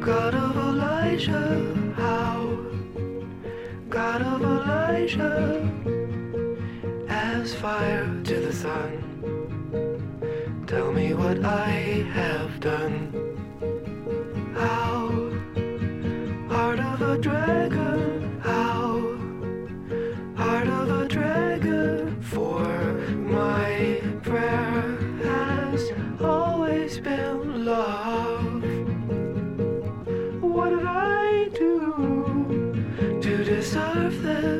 God of Elijah, how? God of Elijah, as fire to the sun. Tell me what I have done. How? Heart of a dragon, how? Heart of a dragon, for my prayer has always been love. What did I do to deserve this?